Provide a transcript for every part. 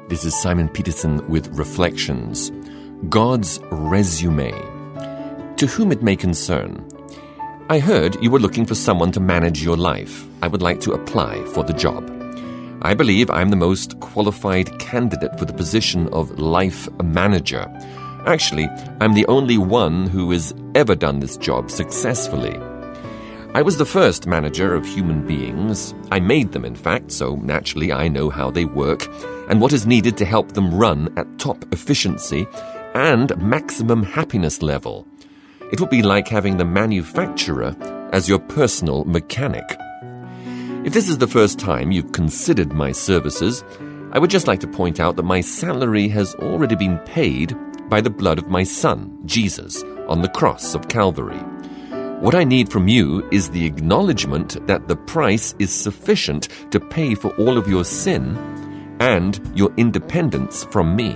This is Simon Peterson with Reflections. God's Resume. To whom it may concern. I heard you were looking for someone to manage your life. I would like to apply for the job. I believe I'm the most qualified candidate for the position of life manager. Actually, I'm the only one who has ever done this job successfully. I was the first manager of human beings. I made them, in fact, so naturally I know how they work and what is needed to help them run at top efficiency and maximum happiness level. It would be like having the manufacturer as your personal mechanic. If this is the first time you've considered my services, I would just like to point out that my salary has already been paid by the blood of my Son, Jesus, on the cross of Calvary. What I need from you is the acknowledgement that the price is sufficient to pay for all of your sin and your independence from me.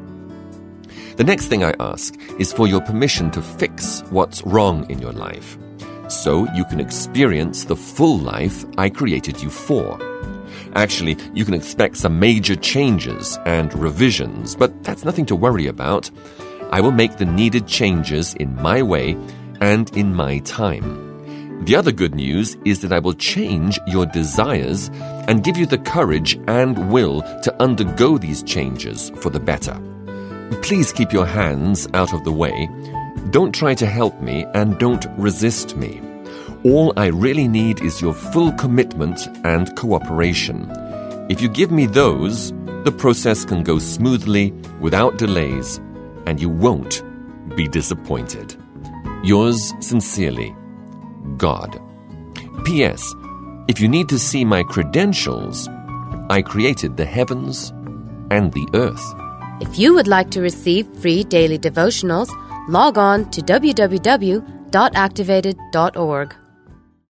The next thing I ask is for your permission to fix what's wrong in your life, so you can experience the full life I created you for. Actually, you can expect some major changes and revisions, but that's nothing to worry about. I will make the needed changes in my way and in my time. The other good news is that I will change your desires and give you the courage and will to undergo these changes for the better. Please keep your hands out of the way. Don't try to help me and don't resist me. All I really need is your full commitment and cooperation. If you give me those, the process can go smoothly, without delays, and you won't be disappointed. Yours sincerely, God. P.S. If you need to see my credentials, I created the heavens and the earth. If you would like to receive free daily devotionals, log on to www.activated.org.